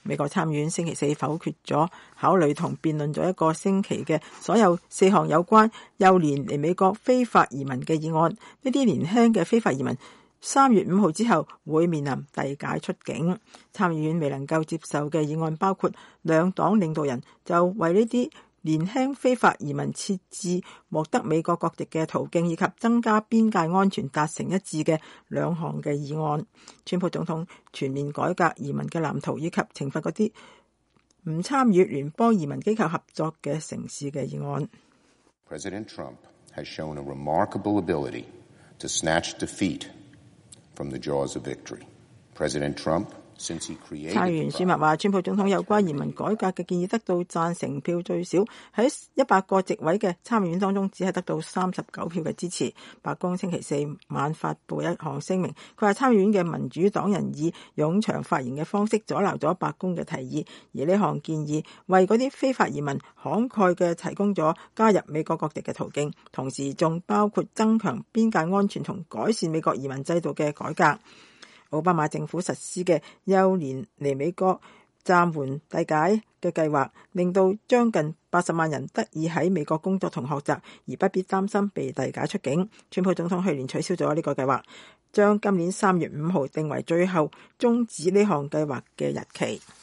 美國參議院星期四否決咗考慮同辯論咗一個星期嘅所有4項有關幼年嚟美國非法移民嘅議案。呢啲年輕嘅非法移民3月5號之後會面臨遞解出境。參議院未能夠接受嘅議案包括兩黨領導人就為呢啲年輕非法移民設置獲得美國國籍嘅途徑，以及增加邊界安全達成一致嘅2項嘅議案。川普總統全面改革移民嘅藍圖，以及懲罰嗰啲唔參與聯邦移民機構合作嘅城市嘅議案。 President Trump has shown a remarkable ability to snatch defeat from the jaws of victory. President Trump參議員舒默話，川普總統有關移民改革嘅建議得到贊成票最少，喺100個席位嘅參議院當中，只係得到39票嘅支持。白宮星期四晚發布一項聲明，佢話參議院嘅民主黨人以冗長發言嘅方式阻撓咗白宮嘅提議，而呢項建議為嗰啲非法移民慷慨嘅提供咗加入美國國籍嘅途徑，同時仲包括增強邊界安全同改善美國移民制度嘅改革。奧巴馬政府實施嘅幼年嚟美國暫緩遞解嘅計劃，令到將近80萬人得以喺美國工作同學習，而不必擔心被遞解出境。川普總統去年取消咗呢個計劃，將今年3月5號定為最後終止呢項計劃嘅日期。